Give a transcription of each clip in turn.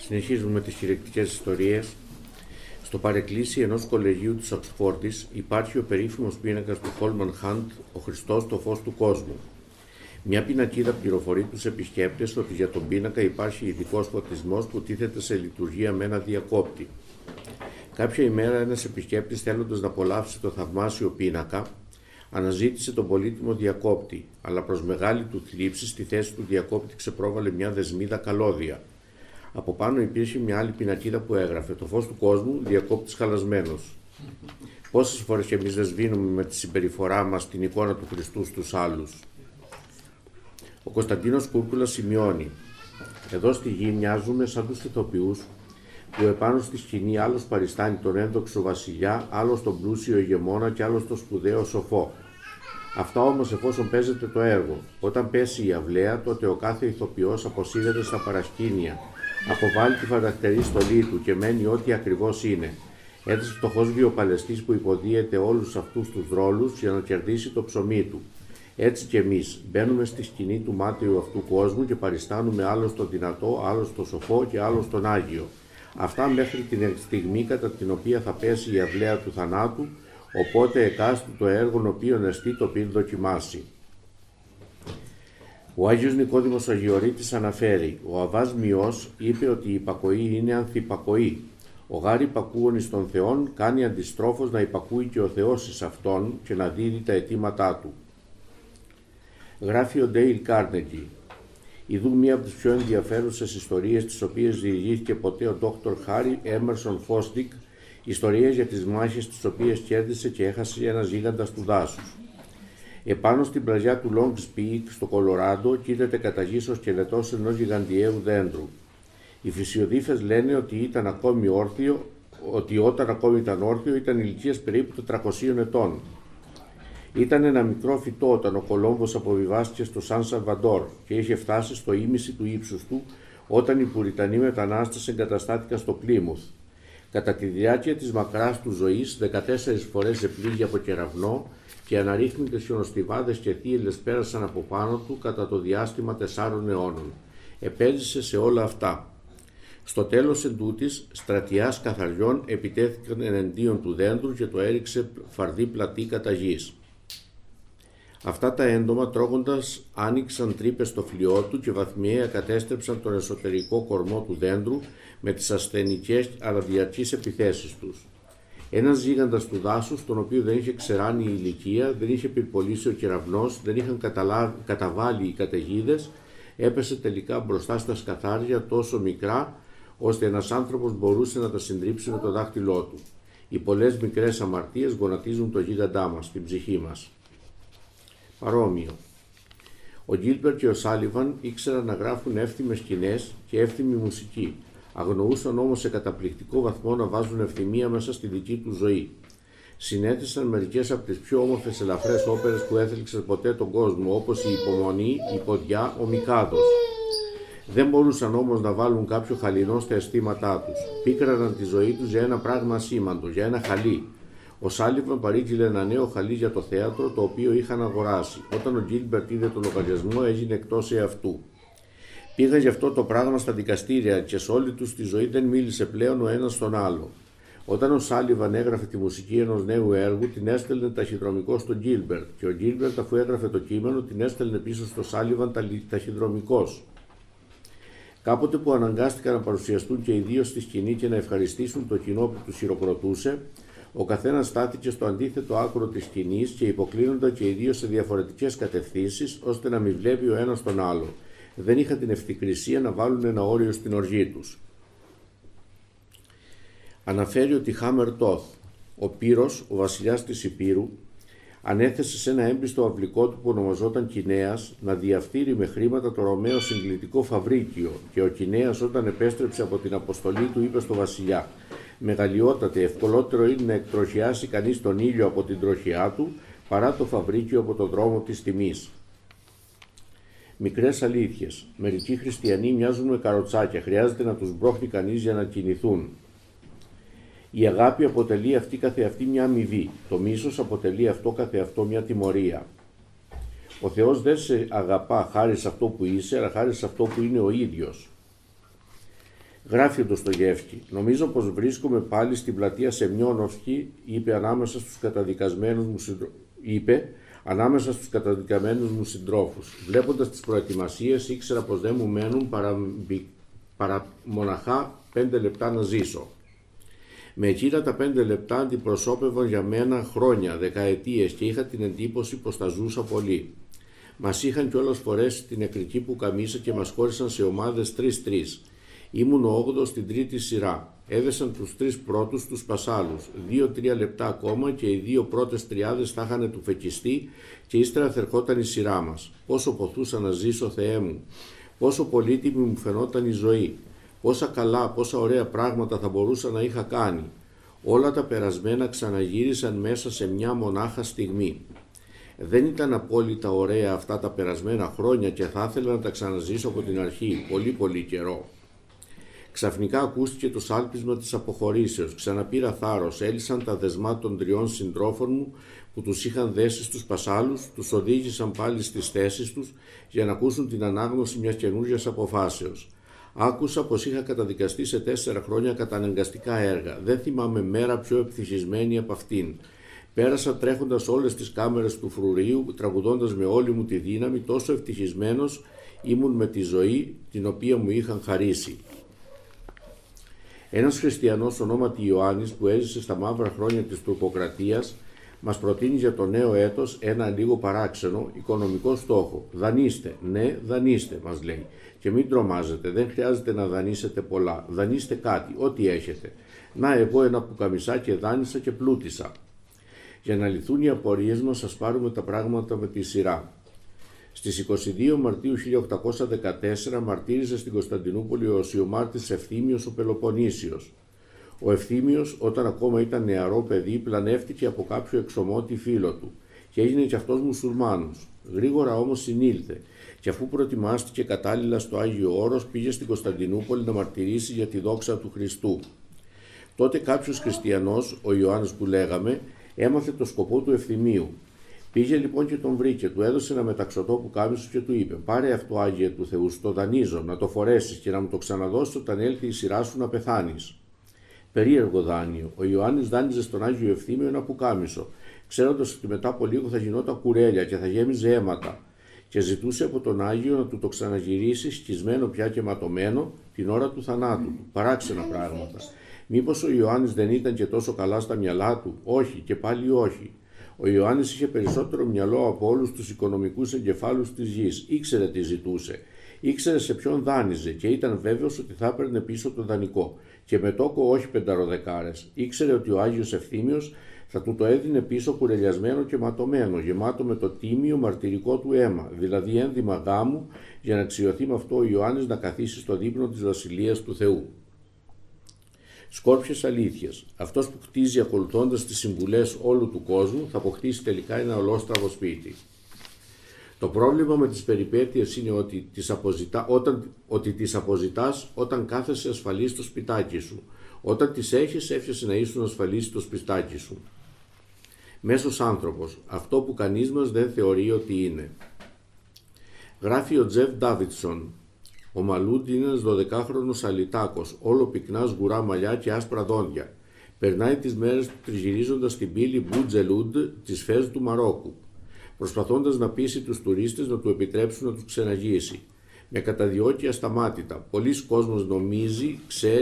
Συνεχίζουμε με τις κηρυκτικές ιστορίες. Στο παρεκκλήσι ενός κολεγίου της Οξφόρδης υπάρχει ο περίφημος πίνακας του Χόλμαν Χαντ, ο Χριστός το φως του κόσμου. Μια πινακίδα πληροφορεί τους επισκέπτες ότι για τον πίνακα υπάρχει ειδικός φωτισμός που τίθεται σε λειτουργία με ένα διακόπτη. Κάποια ημέρα ένας επισκέπτης, θέλοντας να απολαύσει το θαυμάσιο πίνακα, αναζήτησε τον πολύτιμο διακόπτη, αλλά προς μεγάλη του θλίψη στη θέση του διακόπτη ξεπρόβαλε μια δεσμίδα καλώδια. Από πάνω υπήρχε μια άλλη πινακίδα που έγραφε «Το φως του κόσμου, διακόπτης χαλασμένος». Πόσες φορές και εμείς δεν σβήνουμε με τη συμπεριφορά μας την εικόνα του Χριστού στους άλλους. Ο Κωνσταντίνος Κούρκουλας σημειώνει «Εδώ στη γη μοιάζουμε σαν τους ηθοποιούς που επάνω στη σκηνή άλλος παριστάνει τον ένδοξο βασιλιά, άλλος τον πλούσιο ηγεμόνα και άλλος τον σπουδαίο σοφό. Αυτά όμως εφόσον παίζεται το έργο. Όταν πέσει η αυλαία, τότε ο κάθε ηθοποιός αποσύρεται στα παρασκήνια, αποβάλλει τη φανταστερή στολή του και μένει ό,τι ακριβώς είναι. Ένας φτωχός βιοπαλαιστής που υποδίεται όλους αυτούς τους ρόλους για να κερδίσει το ψωμί του. Έτσι κι εμείς μπαίνουμε στη σκηνή του μάταιου αυτού κόσμου και παριστάνουμε άλλος τον δυνατό, άλλος τον σοφό και άλλος τον Άγιο. Αυτά μέχρι την στιγμή κατά την οποία θα πέσει η αυλαία του θανάτου, οπότε εκάστου το έργο οποίον εστί το πίν δοκιμάσει. Ο Άγιος Νικόδημος Αγιορείτης αναφέρει «Ο Αββάς Μιός είπε ότι η υπακοή είναι ανθυπακοή. Ο γάρ υπακούων εις τον Θεόν κάνει αντιστρόφως να υπακούει και ο Θεός εις αυτόν και να δίδει τα αιτήματά του». Γράφει ο Ντέιλ Κάρνεγκι «Ιδού μία από τις πιο ενδιαφέρουσες ιστορίες τις οποίες διηγήθηκε ποτέ ο Dr. Harry Emerson Fosdick, ιστορίες για τις μάχες τις οποίες κέρδισε και έχασε ένας γίγαντας του δάσους. Επάνω στην πλαγιά του Longs Peak στο Κολοράντο κοίταται κατά γης ο σκελετός ενός γιγαντιαίου δέντρου. Οι φυσιοδίφες λένε ότι όταν ακόμη ήταν όρθιο ήταν ηλικίας περίπου 400 ετών. Ήταν ένα μικρό φυτό όταν ο Κολόμβος αποβιβάστηκε στο Σαν Σαλβαντόρ και είχε φτάσει στο ήμιση του ύψους του όταν οι Πουριτανοί μετανάστες εγκαταστάθηκαν στο Πλίμουθ. Κατά τη διάρκεια της μακράς του ζωής 14 φορές επλήγει από κεραυνό και αναρρύθμιτες χιονοστιβάδες και θύελλες πέρασαν από πάνω του κατά το διάστημα 4 αιώνων. Επέζησε σε όλα αυτά. Στο τέλος εντούτοις, στρατιάς καθαριών επιτέθηκαν εναντίον του δέντρου και το έριξε φαρδί πλατή κατά γης. Αυτά τα έντομα τρώγοντας άνοιξαν τρύπες στο φλοιό του και βαθμιαία κατέστρεψαν τον εσωτερικό κορμό του δέντρου με τις ασθενικές αλλά διαρκείς επιθέσεις τους. Ένας γίγαντας του δάσους, τον οποίο δεν είχε ξεράνει η ηλικία, δεν είχε πυρπολίσει ο κεραυνός, δεν είχαν καταβάλει οι καταιγίδες, έπεσε τελικά μπροστά στα σκαθάρια τόσο μικρά, ώστε ένας άνθρωπος μπορούσε να τα συντρίψει με το δάχτυλό του. Οι πολλές μικρές αμαρτίες γονατίζουν το γίγαντά μας, την ψυχή μας. Παρόμοιο. Ο Γκίλμπερτ και ο Σάλιβαν ήξεραν να γράφουν εύθυμες σκηνές και εύθυμη μουσική. Αγνοούσαν όμως σε καταπληκτικό βαθμό να βάζουν ευθυμία μέσα στη δική του ζωή. Συνέθεσαν μερικές από τις πιο όμορφες ελαφρές όπερες που έθελξαν ποτέ τον κόσμο, όπως η Υπομονή, η Ποδιά, ο Μικάδος. Δεν μπορούσαν όμως να βάλουν κάποιο χαλινό στα αισθήματά τους. Πίκραναν τη ζωή τους για ένα πράγμα ασήμαντο, για ένα χαλί. Ο Σάλιβαν παρήγγειλε ένα νέο χαλί για το θέατρο, το οποίο είχαν αγοράσει. Όταν ο Γκίλμπερτ είδε τον λογαριασμό, έγινε εκτός εαυτού. Πήγαν γι' αυτό το πράγμα στα δικαστήρια και σε όλη τους τη ζωή δεν μίλησε πλέον ο ένας στον άλλο. Όταν ο Σάλιβαν έγραφε τη μουσική ενός νέου έργου, την έστελνε ταχυδρομικό στον Γκίλμπερτ και ο Γκίλμπερτ, αφού έγραφε το κείμενο, την έστελνε πίσω στο Σάλιβαν ταχυδρομικός. Κάποτε που αναγκάστηκαν να παρουσιαστούν και οι δύο στη σκηνή και να ευχαριστήσουν το κοινό που τους χειροκροτούσε, ο καθένας στάθηκε στο αντίθετο άκρο της σκηνής και υποκλίνονταν και οι δύο σε διαφορετικές κατευθύνσεις, ώστε να μην βλέπει ο ένας τον άλλο. Δεν είχαν την ευθυκρισία να βάλουν ένα όριο στην οργή τους. Αναφέρει ότι Χάμερ Τόθ, ο Πύρος, ο βασιλιάς της Υπήρου, ανέθεσε σε ένα έμπιστο αυλικό του που ονομαζόταν Κινέας να διαφθείρει με χρήματα το Ρωμαίο συγκλητικό φαβρίκιο και ο Κινέας όταν επέστρεψε από την αποστολή του είπε στο βασιλιά «Μεγαλειότατε, ευκολότερο είναι να εκτροχιάσει κανείς τον ήλιο από την τροχιά του παρά το φαβρίκιο από το δρόμο της τιμής». Μικρές αλήθειες. Μερικοί χριστιανοί μοιάζουν με καροτσάκια, χρειάζεται να τους μπρόχνει κανείς για να κινηθούν. Η αγάπη αποτελεί αυτή καθεαυτή μια αμοιβή. Το μίσος αποτελεί αυτό καθεαυτό μια τιμωρία. Ο Θεός δεν σε αγαπά χάρη σε αυτό που είσαι, αλλά χάρη σε αυτό που είναι ο ίδιος. Γράφει ο Ντοστογεύσκη: «Νομίζω πως βρίσκομαι πάλι στην πλατεία Σεμιόνοφσκι», είπε ανάμεσα στους καταδικαμένους μου συντρόφους. «Βλέποντας τις προετοιμασίες, ήξερα πως δεν μου μένουν παρά μοναχά 5 λεπτά να ζήσω». Με εκείνα τα 5 λεπτά αντιπροσώπευαν για μένα χρόνια, δεκαετίες, και είχα την εντύπωση πως τα ζούσα πολύ. Μας είχαν κιόλας φορέσει την νεκρική πουκαμίσα και μας χώρισαν σε ομάδες 3-3. Ήμουν ο 8ος στην τρίτη σειρά. Έδεσαν τους 3 πρώτους τους πασάλους. 2-3 λεπτά ακόμα και οι 2 πρώτες τριάδες θα είχαν του φεκιστεί και ύστερα θα ερχόταν η σειρά μας. Πόσο ποθούσα να ζήσω, Θεέ μου! Πόσο πολύτιμη μου φαινόταν η ζωή! Πόσα καλά, πόσα ωραία πράγματα θα μπορούσα να είχα κάνει! Όλα τα περασμένα ξαναγύρισαν μέσα σε μια μονάχα στιγμή. Δεν ήταν απόλυτα ωραία αυτά τα περασμένα χρόνια και θα ήθελα να τα ξαναζήσω από την αρχή, πολύ καιρό. Ξαφνικά ακούστηκε το σάλπισμα της αποχωρήσεως. Ξαναπήρα θάρρος, έλυσαν τα δεσμά των 3 συντρόφων μου που τους είχαν δέσει στους πασάλους, τους οδήγησαν πάλι στις θέσεις τους για να ακούσουν την ανάγνωση μιας καινούργιας αποφάσεως. Άκουσα πως είχα καταδικαστεί σε 4 χρόνια καταναγκαστικά έργα. Δεν θυμάμαι μέρα πιο ευτυχισμένη από αυτήν. Πέρασα τρέχοντας όλες τις κάμερες του φρουρίου, τραγουδώντας με όλη μου τη δύναμη, τόσο ευτυχισμένος ήμουν με τη ζωή την οποία μου είχαν χαρίσει. Ένας χριστιανός ονόματι Ιωάννης, που έζησε στα μαύρα χρόνια της τουρκοκρατίας, μας προτείνει για το νέο έτος ένα λίγο παράξενο οικονομικό στόχο. «Δανείστε, ναι, δανείστε», μας λέει. «Και μην τρομάζετε, δεν χρειάζεται να δανείσετε πολλά. Δανείστε κάτι, ό,τι έχετε. Να, εγώ ένα πουκαμισάκι δάνεισα και πλούτησα». Για να λυθούν οι απορίες μας, ας πάρουμε τα πράγματα με τη σειρά. Στις 22 Μαρτίου 1814 μαρτύρησε στην Κωνσταντινούπολη ο οσιομάρτης Ευθύμιος ο Πελοποννήσιος. Ο Ευθύμιος, όταν ακόμα ήταν νεαρό παιδί, πλανεύτηκε από κάποιο εξωμότη φίλο του και έγινε κι αυτός μουσουλμάνος. Γρήγορα όμως συνήλθε και αφού προετοιμάστηκε κατάλληλα στο Άγιο Όρος, πήγε στην Κωνσταντινούπολη να μαρτυρήσει για τη δόξα του Χριστού. Τότε κάποιος χριστιανός, ο Ιωάννης που λέγαμε, έμαθε το σκοπό του Ευθυμίου. Πήγε λοιπόν και τον βρήκε, του έδωσε ένα μεταξωτό πουκάμισο και του είπε: «Πάρε αυτό, Άγιε του Θεού, στο δανείζω, να το φορέσεις και να μου το ξαναδώσεις όταν έλθει η σειρά σου να πεθάνεις». Περίεργο δάνειο. Ο Ιωάννης δάνειζε στον Άγιο Ευθύμιο ένα πουκάμισο, ξέροντας ότι μετά από λίγο θα γινόταν κουρέλια και θα γέμιζε αίματα, και ζητούσε από τον Άγιο να του το ξαναγυρίσει σκισμένο πια και ματωμένο την ώρα του θανάτου του. Παράξενα πράγματα. Μήπως ο Ιωάννης δεν ήταν και τόσο καλά στα μυαλά του? Όχι, και πάλι όχι. Ο Ιωάννης είχε περισσότερο μυαλό από όλους τους οικονομικούς εγκεφάλους της γης. Ήξερε τι ζητούσε. Ήξερε σε ποιον δάνειζε και ήταν βέβαιος ότι θα έπαιρνε πίσω το δανεικό. Και με τόκο όχι 5 δεκάρες. Ήξερε ότι ο Άγιος Ευθύμιος θα του το έδινε πίσω κουρελιασμένο και ματωμένο, γεμάτο με το τίμιο μαρτυρικό του αίμα, δηλαδή ένδυμα γάμου, για να αξιωθεί με αυτό ο Ιωάννης να καθίσει στο δείπνο της Βασιλείας του Θεού. Σκόρπιες αλήθειες. Αυτός που χτίζει ακολουθώντας τις συμβουλές όλου του κόσμου θα αποκτήσει τελικά ένα ολόστραβο σπίτι. Το πρόβλημα με τις περιπέτειες είναι ότι τις αποζητάς όταν κάθεσαι ασφαλής στο σπιτάκι σου. Όταν τις έχεις, έφτιασε να ήσουν ασφαλής στο σπιτάκι σου. Μέσος άνθρωπος, αυτό που κανείς μας δεν θεωρεί ότι είναι. Γράφει ο Τζεφ Ντάβιτσον. Ο Μαλούντ είναι ένας 12χρονος αλυτάκος, όλο πυκνά σγουρά μαλλιά και άσπρα δόντια. Περνάει τις μέρες του τριγυρίζοντας την πύλη Μπουτζελούντ της Φez του Μαρόκου, προσπαθώντας να πείσει τους τουρίστες να του επιτρέψουν να τους ξεναγήσει. Με καταδιώκει ασταμάτητα. Πολλοί κόσμος νομίζει,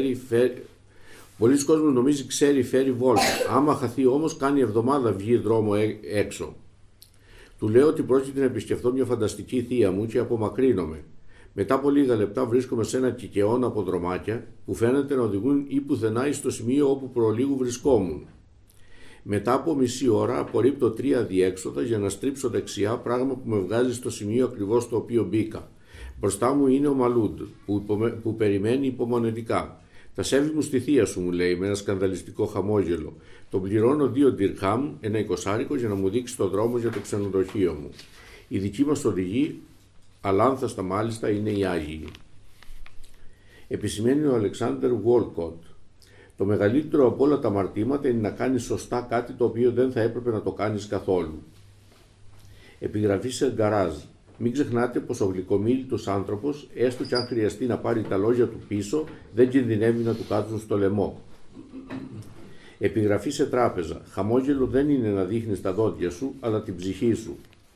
ξέρει, φέρει βόλτα. Άμα χαθεί όμως, κάνει εβδομάδα βγει δρόμο έξω. Του λέω ότι πρόκειται να επισκεφθώ μια φανταστική θεία μου και απομακρύνομαι. Μετά από λίγα λεπτά βρίσκομαι σε ένα κικαιώνα από δρομάκια που φαίνεται να οδηγούν ή πουθενά ή στο σημείο όπου προλίγου βρισκόμουν. Μετά από μισή ώρα απορρίπτω 3 διέξοδα για να στρίψω δεξιά, πράγμα που με βγάζει στο σημείο ακριβώς στο οποίο μπήκα. Μπροστά μου είναι ο Μαλούντ που περιμένει υπομονετικά. «Τα σέβη μου στη θεία σου», μου λέει με ένα σκανδαλιστικό χαμόγελο. Τον πληρώνω 2 ντυρχάμ, ένα 20 για να μου δείξει το δρόμο για το ξενοδοχείο μου. Η δική μας οδηγή, αλάνθαστα μάλιστα, είναι οι Άγιοι. Επισημαίνει ο Αλεξάνδερ Βόλκοτ. Το μεγαλύτερο από όλα τα αμαρτήματα είναι να κάνεις σωστά κάτι το οποίο δεν θα έπρεπε να το κάνεις καθόλου. Επιγραφή σε γκαράζ. Μην ξεχνάτε πως ο γλυκομίλητος άνθρωπος, έστω και αν χρειαστεί να πάρει τα λόγια του πίσω, δεν κινδυνεύει να του κάτσουν στο λαιμό. Επιγραφή σε τράπεζα. Χαμόγελο δεν είναι να δείχνεις τα δόντια σου, αλλά την ψυχή σου.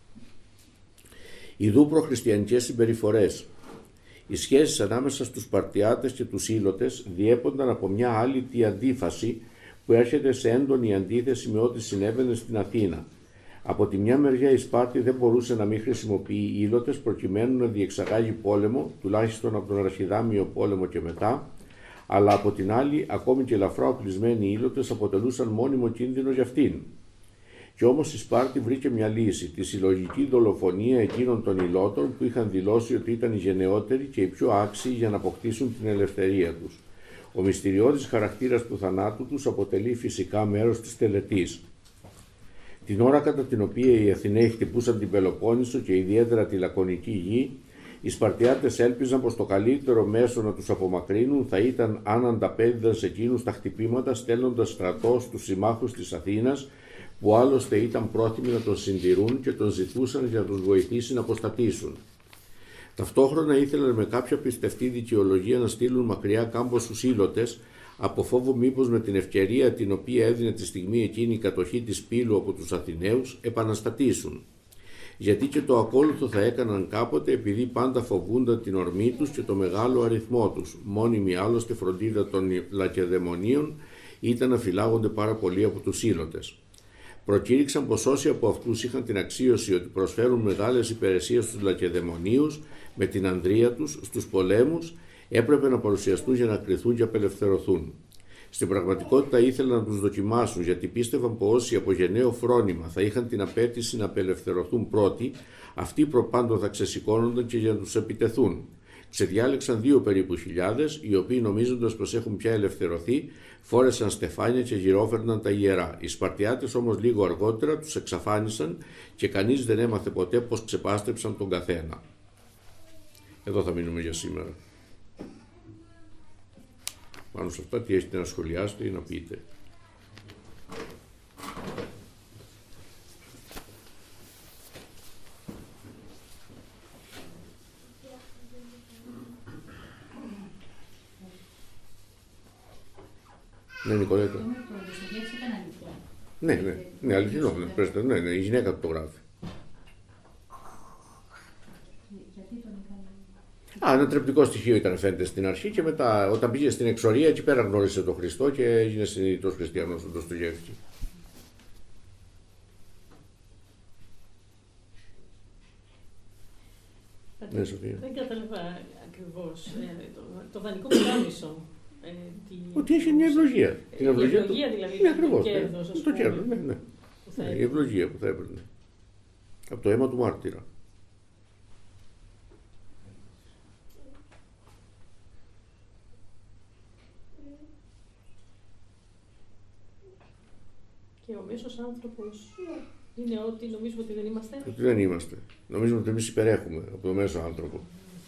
Ιδού προχριστιανικές συμπεριφορές. Οι σχέσεις ανάμεσα στους Σπαρτιάτες και τους Ήλωτες διέπονταν από μια άλυτη αντίφαση που έρχεται σε έντονη αντίθεση με ό,τι συνέβαινε στην Αθήνα. Από τη μια μεριά η Σπάρτη δεν μπορούσε να μην χρησιμοποιεί Ήλωτες προκειμένου να διεξαγάγει πόλεμο, τουλάχιστον από τον Αρχιδάμιο πόλεμο και μετά, αλλά από την άλλη ακόμη και ελαφρά οπλισμένοι Ήλωτες αποτελούσαν μόνιμο κίνδυνο για αυτήν. Κι όμως η Σπάρτη βρήκε μια λύση, τη συλλογική δολοφονία εκείνων των Ηλώτων που είχαν δηλώσει ότι ήταν οι γενναιότεροι και οι πιο άξιοι για να αποκτήσουν την ελευθερία τους. Ο μυστηριώδης χαρακτήρας του θανάτου τους αποτελεί φυσικά μέρος της τελετής. Την ώρα κατά την οποία οι Αθηναίοι χτυπούσαν την Πελοπόννησο και ιδιαίτερα τη Λακωνική γη, οι Σπαρτιάτες έλπιζαν πως το καλύτερο μέσο να τους απομακρύνουν θα ήταν αν ανταπέδιδαν σε εκείνους τα χτυπήματα στέλνοντας στρατό στους συμμάχους της Αθήνας, που άλλωστε ήταν πρόθυμοι να τον συντηρούν και τον ζητούσαν για να τους βοηθήσει να αποστατήσουν. Ταυτόχρονα ήθελαν με κάποια πιστευτή δικαιολογία να στείλουν μακριά κάμποσους Ήλωτες, από φόβο μήπως με την ευκαιρία την οποία έδινε τη στιγμή εκείνη η κατοχή της Πύλου από τους Αθηναίους επαναστατήσουν. Γιατί και το ακόλουθο θα έκαναν κάποτε, επειδή πάντα φοβούνταν την ορμή τους και το μεγάλο αριθμό τους. Μόνιμη άλλωστε φροντίδα των Λακεδαιμονίων ήταν να φυλάγονται πάρα πολύ από τους Ήλωτες. Προκήρυξαν πως όσοι από αυτούς είχαν την αξίωση ότι προσφέρουν μεγάλες υπηρεσίες στους Λακεδαιμονίους με την ανδρεία τους στους πολέμους, έπρεπε να παρουσιαστούν για να κριθούν και απελευθερωθούν. Στην πραγματικότητα ήθελαν να τους δοκιμάσουν, γιατί πίστευαν πως όσοι από γενναίο φρόνημα θα είχαν την απέτηση να απελευθερωθούν πρώτοι, αυτοί προπάντων θα ξεσηκώνονταν και για να τους επιτεθούν. Ξεδιάλεξαν 2 περίπου χιλιάδες, οι οποίοι νομίζοντας πως έχουν πια ελευθερωθεί, φόρεσαν στεφάνια και γυρόφερναν τα ιερά. Οι Σπαρτιάτες όμως λίγο αργότερα τους εξαφάνισαν και κανείς δεν έμαθε ποτέ πως ξεπάστεψαν τον καθένα. Εδώ θα μείνουμε για σήμερα. Πάνω σε αυτά τι έχετε να σχολιάσετε ή να πείτε. Ναι, Νικολέτα. Ναι, αληθινό. Ναι, η γυναίκα του το γράφει. Ένα τρεπτικό στοιχείο ήταν, φαίνεται, στην αρχή και μετά όταν πήγε στην εξορία εκεί πέρα γνώρισε τον Χριστό και έγινε συνειδητός χριστιανός ο Ντοστογεύσκη. Ναι, Σοφία. Δεν κατάλαβα ακριβώς το δανεικό πουκάμισο. Ότι έχει μια ευλογία. Την ευλογία δηλαδή. Ναι, ακριβώς. Το κέρδος, το κέρδος, ναι. Η ευλογία που θα έπαιρνε. Από το αίμα του μάρτυρα. Και ο μέσος άνθρωπος είναι ότι νομίζουμε ότι δεν είμαστε. Ότι δεν είμαστε. Νομίζουμε ότι εμείς υπερέχουμε από το μέσο άνθρωπο.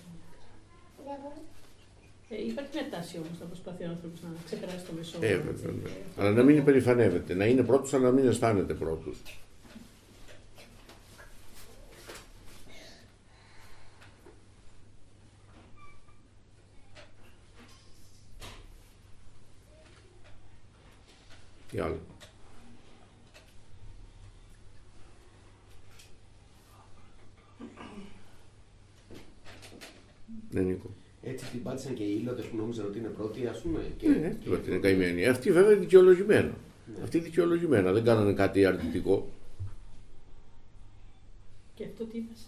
Υπάρχει μια τάση όμως να προσπαθεί ο άνθρωπος να ξεπεράσει το μέσο. Βέβαια. Αλλά να μην υπερηφανεύεται. Να είναι πρώτος, αλλά να μην αισθάνεται πρώτος. Τι άλλο. Ναι, Νίκο. Έτσι την πάτησαν και οι Ήλωτες που νόμιζαν ότι είναι πρώτοι, ας πούμε. Ναι, ότι είναι καημένοι. Αυτοί βέβαια δικαιολογημένα. Ναι. Αυτοί δικαιολογημένα, δεν κάνανε κάτι αρνητικό. Και αυτό τι είπες,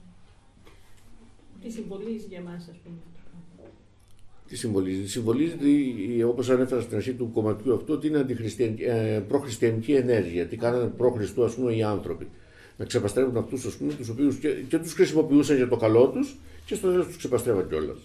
τι συμβολίζει για εμάς, ας πούμε. Τι συμβολίζει. Συμβολίζει, όπως ανέφερα στην αρχή του κομματιού αυτού, ότι είναι προχριστιανική ενέργεια. Τι κάνανε προ Χριστού, ας πούμε, οι άνθρωποι. Να ξεπαστρεύουν αυτούς, ας πούμε, τους οποίους και τους χρησιμοποιούσαν για το καλό τους και στο τέλος τους ξεπαστρεύαν κιόλας.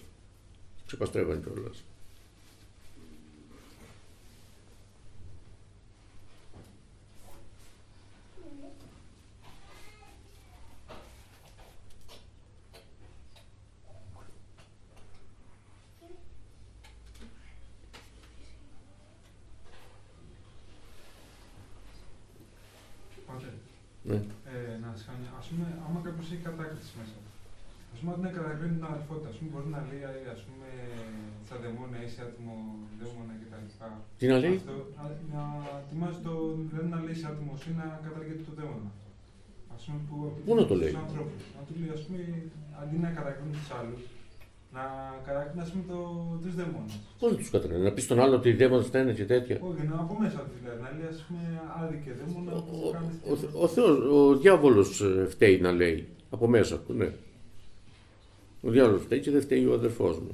Ναι. Να σας κάνω, ας πούμε, άμα κάποιος έχει κατάκριση μέσα, Ας πούμε, όταν κατακρίνει την αδερφότητα, ας πούμε, μπορεί να λέει, ας πούμε, στα δαιμόνια είσαι άτομο, δαίμονα κτλ. Τι να λέει? Αυτό, να ετοιμάζει το, δηλαδή να λέει σε άτομο ή να καταργείται το δαίμονα. Ας πούμε, Πού να το λέει? Στους ανθρώπους. Να του λέει, ας πούμε, αντί να κατακρίνει τους άλλους, να κατακρίνει, ας πούμε, τους δαίμονες. Πώς να τους κατακρίνει? Να πει στον άλλο ότι οι δαίμονες θα είναι και τέτοια? Όχι, να από μέσα του δηλαδή, να λέει, ας πούμε, άδικε δαίμονα που κάνεις. Ο Θεός, ο διάβολος φταίει να λέει, από μέσα του, ναι. Ο διάβολος φταίει και δεν φταίει ο αδερφός μου.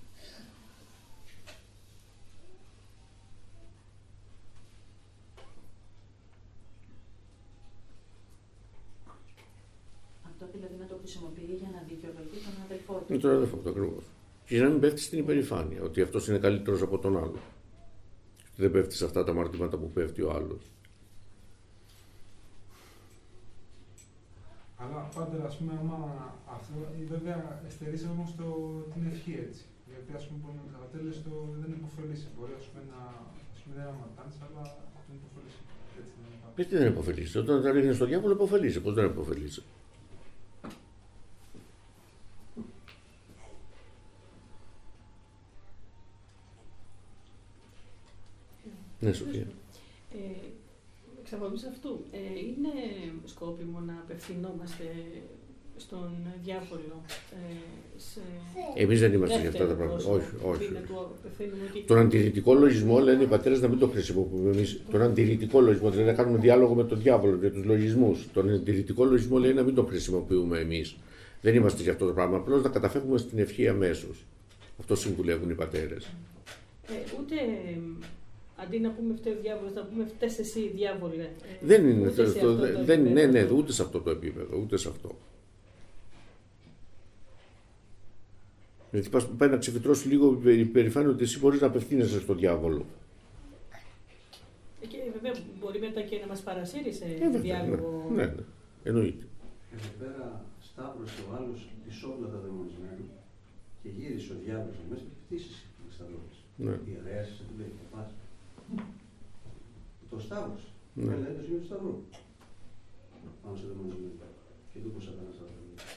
Αυτό δηλαδή να το χρησιμοποιεί για να δικαιολογεί τον αδελφό του. Είναι τον αδερφό του ακριβώς. Και για να μην πέφτει στην υπερηφάνεια, ότι αυτός είναι καλύτερος από τον άλλο. Δεν πέφτει σε αυτά τα αμαρτήματα που πέφτει ο άλλος. Αλλά πάντα, ας πούμε, άμα αυτό, βέβαια, στερήσει όμως την ευχή έτσι. Γιατί, ας πούμε, κατά τέλος δεν υποφελήσει. Μπορεί, ας πούμε, δεν αματάνεις, αλλά δεν υποφελήσει. Έτσι δεν είναι. Γιατί δεν υποφελήσει? Όταν τα ρίχνει στον διάβολο, υποφελήσει. Πώς δεν υποφελήσει? Ναι, Σοφία. Εξ αφορμής αυτού, είναι σκόπιμο να απευθυνόμαστε στον διάβολο Εμείς δεν είμαστε για αυτά τα πράγματα. Όχι, όχι. Ότι... Τον αντιρρητικό λογισμό λένε οι πατέρες να μην το χρησιμοποιούμε εμείς. Τον αντιρρητικό λογισμό, δηλαδή να κάνουμε διάλογο με τον διάβολο για τους λογισμούς. Τον αντιρρητικό λογισμό λέει να μην τον χρησιμοποιούμε εμείς. Δεν είμαστε για αυτό το πράγμα. Απλώς να καταφεύγουμε στην ευχή αμέσως. Αυτό συμβουλεύουν οι πατέρες. Ούτε αντί να πούμε φταίει ο διάβολος, να πούμε φταίς εσύ διάβολε. Δεν είναι ναι, ούτε σε αυτό το επίπεδο, ούτε σε αυτό. Γιατί πάει να ξεφυτρώσει λίγο η περηφάνεια ότι εσύ μπορείς να απευθύνεσαι στον διάβολο. Και βέβαια μπορεί μετά και να μας παρασύρει σε διάλογο. Ναι, εννοείται. Εδώ πέρα σταύρωσε ο άλλος ισόβουλα τα δαιμονισμένα και γύρισε ο διάβολος μέσα και χτίσησε τις σταυρώσεις. Ναι. Η ιερέας σε του λέει, πας. Το σταύρωσε. Ναι. Λέει το σημείο του σταυρού. Πάνω σε δαιμονισμένα. Και του πως έκανα σταυρό.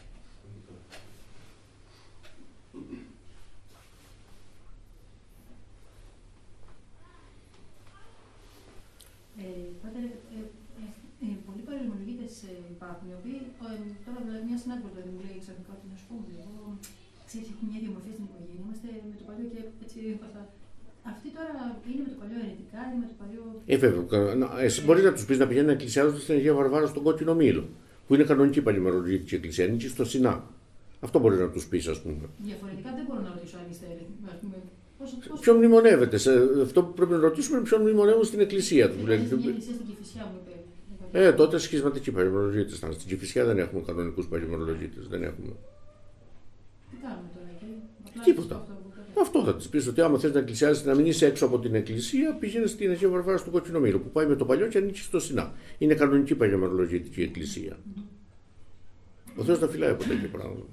Πολλοί παρελμολογίτες υπάρχουν, οι οποίοι τώρα δηλαδή μια συνάδελφος μου λέει ξαφνικά ότι να σου πω, εγώ ξέρεις, έχει μια διαμορφία στην οικογένεια, είμαστε με το παλιό και έτσι αυτά. Αυτοί τώρα είναι με το παλιό αιρετικά ή με το παλιό. Βέβαια. Εσύ μπορεί να του πει να πηγαίνουν να εκκλησιάζονται στην Αγία Βαρβάρα στον Κόκκινο Μήλο, που είναι κανονική παλιμερολογική εκκλησία, είναι και στο Σινά. Αυτό μπορεί να του πει, α πούμε. Διαφορετικά δεν μπορώ να ρωτήσω αν είστε αιρετικοί. Ποιον μνημονεύεται. Αυτό που πρέπει να ρωτήσουμε είναι ποιον μνημονεύουν στην εκκλησία του. Στην Κηφισιά μου είπε. Τότε σχισματικοί παλιμερολογίτες ήταν. Στην Κηφισιά δεν έχουμε κανονικούς παλιμερολογίτες. Δεν έχουμε. Τι κάνουμε τώρα εκεί? Τίποτα. Αυτό θα τη πει ότι άμα θε να εκκλησιάζεσαι, να μην είσαι έξω από την εκκλησία, πηγαίνει στην Αγία Βαρβάρα στο Κόκκινο Μήλο που πάει με το παλιό και ανήκει στο Σινά. Είναι κανονική παλιμερολογική εκκλησία. Ο Θεός τα φυλάει από τέτοια πράγματα.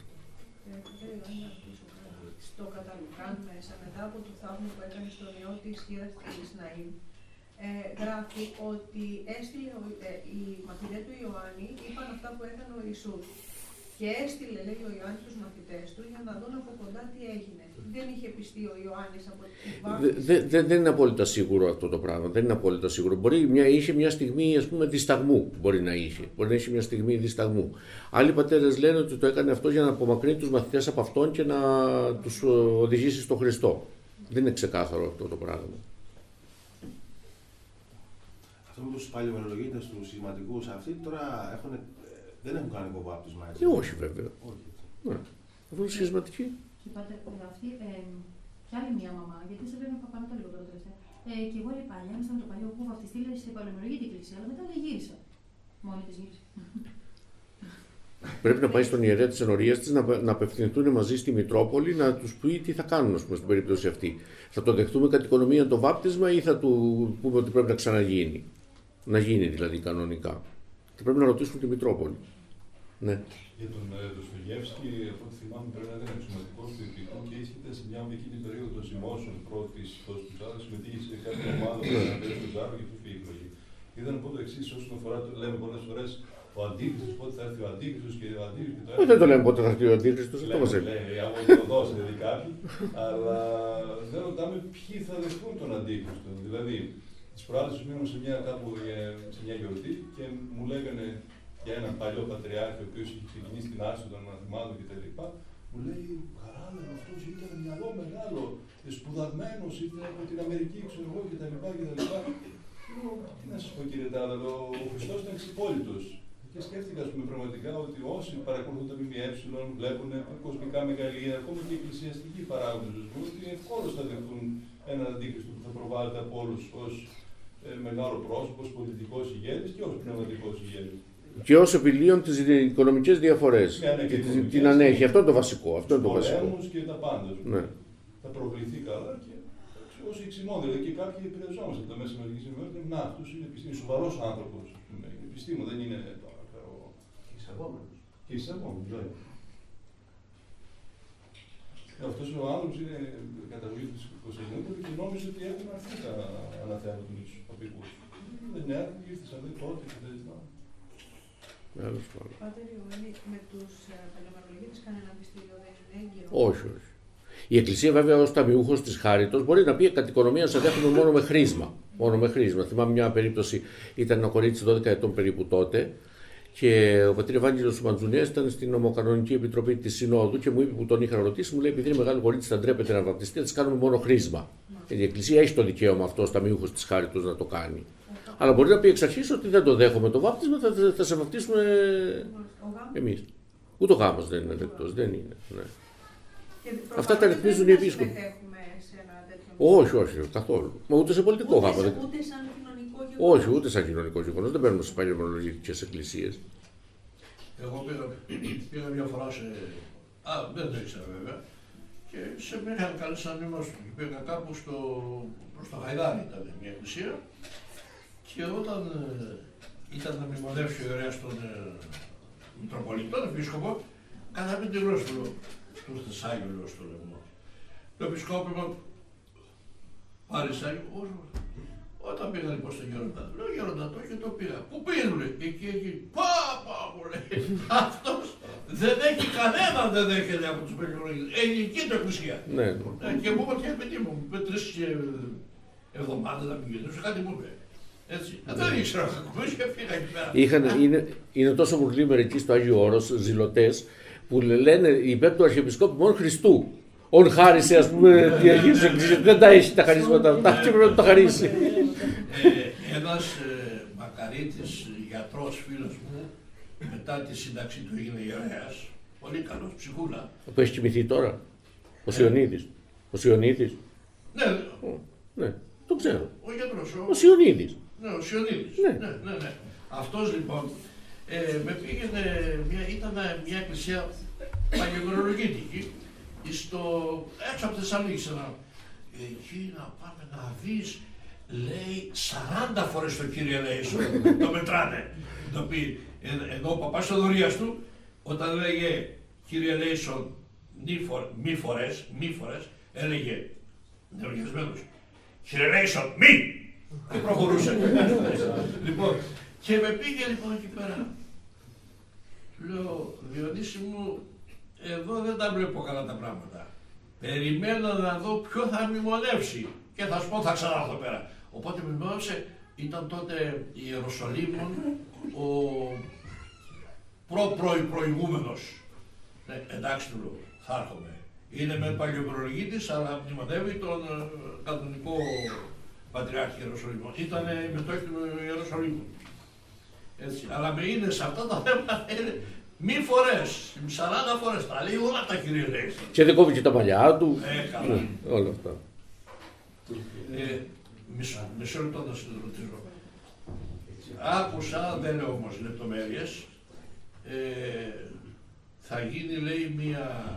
Στο Καταλουκάν μέσα, μετά από το θαύμα που έκανε στον ιό της Χήρας της Ναΐμ, γράφει ότι έστειλε οι μαθητές του Ιωάννη, είπαν αυτά που έκανε ο Ιησούς. Και έστειλε, λέει ο Ιωάννης, τους μαθητές του για να δουν από κοντά τι έγινε. Δεν είχε πιστεί ο Ιωάννης από την βάση. Δεν είναι απόλυτα σίγουρο αυτό το πράγμα. Δεν είναι απόλυτα σίγουρο. Είχε μια στιγμή, ας πούμε, δισταγμού. Μπορεί να είχε μια στιγμή δισταγμού. Άλλοι πατέρες λένε ότι το έκανε αυτό για να απομακρύνει τους μαθητές από αυτόν και να τους οδηγήσει στον Χριστό. Δεν είναι ξεκάθαρο αυτό το πράγμα. Αυτό με τους παλιομερολογίτες, τους σχηματικούς, αυτοί τώρα δεν έχουν κάνει υποβάπτισμα, έτσι. Όχι, βέβαια. Ναι. Αυτό είναι σχισματική. Είπατε αυτή κι άλλη μια μαμά, γιατί σε πρέπει να πάμε το λίγο τώρα τελευταία. Και εγώ λέει παλιά, ήμασταν με το παλιό που βαφτιστή, λέει σε παλαιομερολογική εκκλησία, αλλά μετά λέει γύρισα. Μόνη της γύρισε. Πρέπει να πάει στον ιερέα της ενορίας της να απευθυνθούν μαζί στη Μητρόπολη να τους πει τι θα κάνουν, ας πούμε, στην περίπτωση αυτή. Θα το δεχτούμε κατ' οικονομία το βάπτισμα ή θα του πούμε ότι πρέπει να ξαναγίνει. Να γίνει δηλαδή κανονικά. Και πρέπει να ρωτήσουν τη Μητρόπολη. Ναι. Για τον Δοστογεύσκη, από ό,τι θυμάμαι, πρέπει να ήταν αξιωματικό του Υπηκού και ήσχεται σε μια εκείνη περίοδο των ζυμώσεων πρώτη τόσο του άλλου, συμμετείχε σε κάποια ομάδα που ήταν στο Ζάρο και του φύγει η εκλογή. Ήθελα να πω το εξή όσον αφορά, λέμε πολλές φορές ο Αντίχριστος, πότε θα έρθει ο Αντίχριστος και ο Αντίχριστος. Όχι, δεν το λέμε πότε θα έρθει ο Αντίχριστος, αυτό μας λέει. Αν το δώσετε δει κάποιοι, αλλά δεν ρωτάμε ποιοι θα δεχτούν τον Αντίχριστο. Δηλαδή, τις προάλλες μείναμε σε μια γιορτή και μου λέγανε για έναν παλιό πατριάρχη, ο οποίος είχε ξεκινήσει την άρση των μαθημάτων κτλ. Μου λέει, Χαράλαμπο, αυτός ήταν μυαλό μεγάλο, σπουδασμένος, ήρθε από την Αμερική, ξέρω εγώ κτλ. Τι να σας πω κύριε Τάδαλο, ο Χριστός ήταν ξυπόλυτος. Και σκέφτηκα, ας πούμε, πραγματικά ότι όσοι παρακολουθούν τα ΜΜΕ βλέπουν κοσμικά μεγαλεία, ακόμα και εκκλησιαστικοί παράγοντες, ότι ευκόλως θα δεχτούν έναν Αντίχριστο που θα προβάλλεται από όλους ως μεγάλο πρόσωπο, ως πολιτικός ηγέτης και ως πνευματικός ηγέτης. Και ως επιλύουν τις οικονομικές διαφορές. Και την ανέχεια. Αυτό είναι το βασικό. Αυτό είναι το βασικό. Και τα πάντα. Ναι. Θα προβληθεί καλά και όσοι εξημών. Δηλαδή και κάποιοι επηρεαζόμαστε από τα μέσα μαζικής ενημέρωσης. Να, αυτός είναι επιστήμη, σοβαρός άνθρωπος. Είναι επιστήμο, δεν είναι εισαγόμενος. Και εισαγόμενος, βέβαια. Αυτός ο άνθρωπος είναι καταγωγή του Κωνσταντινούπολη και νόμιζε ότι έχουν αρθεί τα αναθέματα του οπικούς. Δεν έρθουν, ήρθαν τότε και δεν ζητάνε. Πάτερ Ιωάννη, με τους παλαιομαρολογίτες κανένα μυστήριο δεν είναι έγκυρο? Όχι, όχι. Η Εκκλησία, βέβαια, ως ταμιούχος της χάριτος, μπορεί να πει κατ' οικονομία σε δέχομαι μόνο με χρήσμα. Μόνο με χρήσμα. Θυμάμαι μια περίπτωση, ήταν ένα κορίτσι 12 ετών περίπου τότε, και ο πατήρ Ευάγγελος Μαντζουνιάς ήταν στην Ομοκανονική Επιτροπή της Συνόδου και μου είπε, που τον είχα ρωτήσει, μου λέει: επειδή είναι μεγάλο κορίτσι, θα ντρέπεται να βαπτιστεί, θα της κάνουμε μόνο χρήσμα. Η Εκκλησία έχει το δικαίωμα αυτό ως ταμιούχος της χάριτος να το κάνει. Αλλά μπορεί να πει εξ αρχής ότι δεν το δέχομαι το βάπτισμα, θα σε βαπτίσουμε εμείς. Ούτε ο γάμος δεν είναι δεκτός, δεν είναι. Ναι. Αυτά τα ρυθμίζουν οι επίσκοποι. Όχι, όχι, καθόλου. Μα ούτε σε πολιτικό γάμο. Ούτε σαν κοινωνικό γεγονός. Όχι, ούτε σαν κοινωνικό γεγονός. Δεν παίρνουμε στις παλαιομαρολογικές εκκλησίες. Εγώ πήγα μια φορά σε. Δεν το ήξερα βέβαια. Και με είχαν καλέσει σαν γνώστο. Πήγα κάπου προς το Γαϊδάρι, ήταν μια εκκλησία. Και όταν ήταν να μνημονεύσει ο ιερέας των Μητροπολιτών, επίσκοπο, κάναμε τη γλώσσα του. Του Θεσσάγγελο στο λαιμό. Το επισκόπημα Παρισάγγελο. Όταν πήγα λοιπόν στον Γέροντα, λέω Γέροντα το και το πήγα. Πού πήγαινε, λέει, εκεί. Πάπα μου λέει. Αυτός δεν έχει κανέναν, δεν δέχεται από τους Πελιονίδες. Ελληνική το εκκλησία. Ναι. Και μου είπα, τι παιδί μου, με 3 εβδομάδες να μην γεννήσω, κάτι μου είπε. Έτσι. Δεν ήξερα να ακούσει και πήγα εκεί πέρα. Είναι τόσο μουρλοί μερικοί στο Άγιο Όρος, ζηλωτές, που λένε υπέρ του Αρχιεπισκόπου μόνο Χριστού. Ον χάρισε, ας πούμε, τη Αγία Εκκλησία. Δεν τα έχει τα χαρίσματα αυτά και πρέπει να τα χαρίσει. Ένας μακαρίτης γιατρός φίλος μου, μετά τη σύνταξή του έγινε ιερέας, πολύ καλός, ψυχούλα. Που έχει κοιμηθεί τώρα, ο Σιωνίδης. Ο Σιωνίδης. Ναι, το ξέρω. Ο γιατρός. Ο Σιωνίδης. Ναι, ο Σιωνίδης. Ναι. Αυτός λοιπόν με πήγαινε, ήταν μια εκκλησία παλαιομαρολογίτικη, έξω από Θεσσαλονίκη. Εκεί να πάμε να δεις, λέει 40 φορές το Κύριε Ελέησον, το μετράνε. Το πει, ενώ ο παπάς Θοδωρίας του, όταν έλεγε Κύριε Ελέησον μη φορές, έλεγε νεογιασμένος, Κύριε Ελέησον μη! Και προχωρούσε. Λοιπόν, και με πήγε λοιπόν εκεί πέρα. Λέω, Διονύση μου, εδώ δεν τα βλέπω καλά τα πράγματα. Περιμένω να δω ποιο θα μνημονεύσει και θα σου πω θα ξανάρθω πέρα. Οπότε μνημονεύσε, ήταν τότε η Ιεροσολύμων ο προηγούμενος. Εντάξει του λέω, θα έρχομαι. Είναι με παλαιομαρολογίτης, αλλά μνημονεύει τον κανονικό Πατριάρχη Ιεροσολύμων. Ήταν η μετόχη του Ιεροσολύμου. Έτσι. Αλλά με είναι σε αυτά τα θέματα, μη φορές, 40 φορές, τα λέει όλα τα Κύριε Ελέησον. Και δεν κόβει και τα παλιά του. Καλά. Όλα αυτά. Μισό λεπτό να σας ρωτήσω. Άκουσα, δεν λέω όμως λεπτομέρειες, θα γίνει λέει μια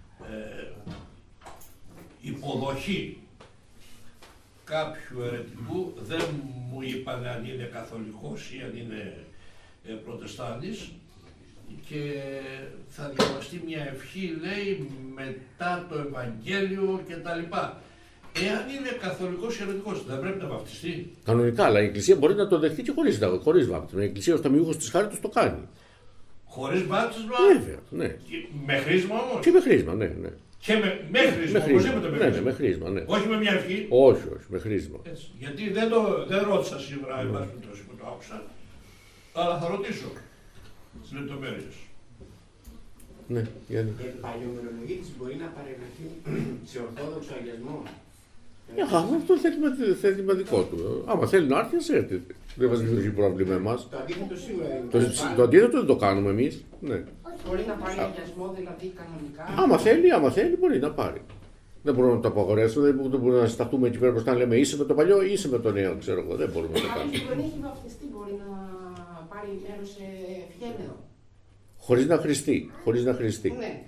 υποδοχή κάποιου αιρετικού, δεν μου είπαν αν είναι καθολικός ή αν είναι προτεστάντης, και θα διαβαστεί μια ευχή, λέει, μετά το Ευαγγέλιο κτλ. Εάν είναι καθολικός ή αιρετικός, δεν πρέπει να βαπτιστεί. Κανονικά, αλλά η Εκκλησία μπορεί να το δεχτεί και χωρίς βάπτισμα. Η Εκκλησία ως ταμιούχος της χάριτος το κάνει. Χωρίς βάπτισμα. Βέβαια, ναι. Με χρήσμα όμως. Και με χρήσμα, ναι. Και με χρήσμα, οπωσδήποτε με χρήσμα. Ναι, με χρήσμα, ναι. Όχι με μια ευχή. Όχι, με χρήσμα. Έτσι. Γιατί δεν ρώτησα σήμερα, εν πάση περιπτώσει, που το άκουσα, αλλά θα ρωτήσω τις λεπτομέρειες. Ναι, Γιάννη. Η παλαιομερολογίτης μπορεί να παρεμβεί σε ορθόδοξο αγιασμό. Αυτό θέλει με δικό του. Άμα θέλει να έρθει, ας έρθει. Δεν μας δημιουργεί πρόβλημα εμάς. Το αντίθετο σίγουρα. Το αντίθετο δεν το κάνουμε εμείς. Ναι. Μπορεί να πάρει αγιασμό, δηλαδή κανονικά. Άμα θέλει, μπορεί να πάρει. Δεν μπορούμε να το απαγορεύσουμε, δεν μπορούμε να σταθούμε εκεί πέρα μπροστά να λέμε είσαι με το παλιό ή είσαι με το νέο, ξέρω εγώ. Δεν μπορούμε να το κάνουμε. Αν δεν έχει βαφτιστεί, μπορεί να πάρει μέρος σε ευχέμενο. Χωρίς να χρηστεί. Ναι.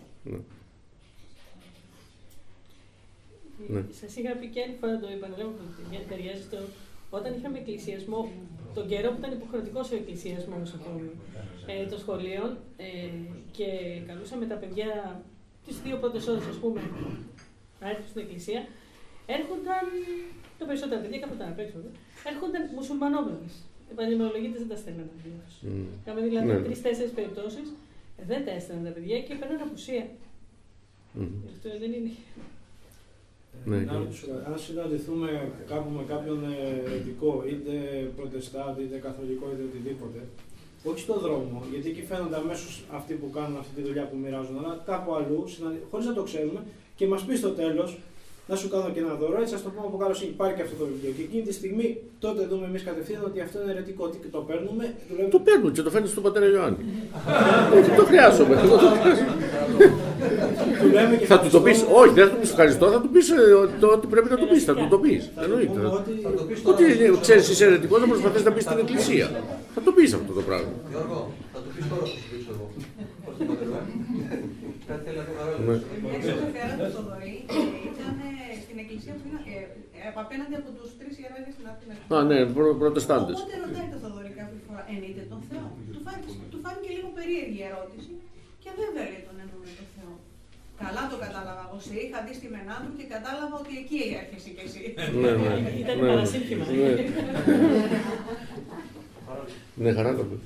Ναι. Σας είχα πει και άλλη φορά, το επαναλάβω γιατί ταιριάζει στο. Όταν είχαμε εκκλησιασμό, τον καιρό που ήταν υποχρεωτικός ο εκκλησιασμός των σχολείων και καλούσαμε τα παιδιά τις 2 πρώτες ώρες, ας πούμε, να έρθουν στην εκκλησία, έρχονταν τα περισσότερα παιδιά, κάποτε απ' έξω, έρχονταν μουσουλμανόβρες. Οι παλαιομερολογίτες δεν τα στέλναν τα παιδιά τους. Είχαμε δηλαδή 3-4 περιπτώσεις, δεν τα έστελναν τα παιδιά και παίρναν απουσία. Αυτό δεν είναι. Ναι. Αν συναντηθούμε κάπου με κάποιον αιρετικό, είτε προτεστάντη, είτε καθολικό, είτε οτιδήποτε, όχι στον δρόμο, γιατί εκεί φαίνονται αμέσως αυτοί που κάνουν αυτή τη δουλειά που μοιράζουν, αλλά κάπου αλλού, χωρίς να το ξέρουμε, και μας πει στο τέλος, να σου κάνω και ένα δώρο, έτσι ας το πούμε από κάτω, υπάρχει και αυτό το βιβλίο. Και εκείνη τη στιγμή, τότε δούμε εμείς κατευθείαν ότι αυτό είναι αιρετικό, ότι το παίρνουμε. Το παίρνουν και το φέρνει στον πατέρα Ιωάννη. Το χρειάζομαι. Θα του το πεις, όχι, δεν θα του πεις ευχαριστώ, θα του πεις ότι πρέπει να του πεις, θα του το πεις. Εννοείται. Ότι ξέρεις είσαι αιρετικός, να προσπαθείς να πεις στην εκκλησία. Θα το πεις αυτό το πράγμα. Γιώργο, θα το πεις τώρα, θα το πεις εγώ. Κάτι θέλει να το παρόλο. Μια εξωφέρα του Θοδωρή ήταν στην εκκλησία που είναι απέναντι από τους 3 ιεράρχες στην Αθήνα. Α, ναι, προτεστάντες. Οπότε ρωτάει το Θοδωρή κάποια φορά, εννοείται τον Θεό. Του φάνηκε λίγο περίεργη ερώτηση και βέβαια λέει τον εννοούμε τον Θεό. Καλά το κατάλαβα. Εγώ σε είχα δει στη Μενάδου και κατάλαβα ότι εκεί έρχεσαι κι εσύ. Ήταν παρασύνθημα. Ναι, χαρά το πω.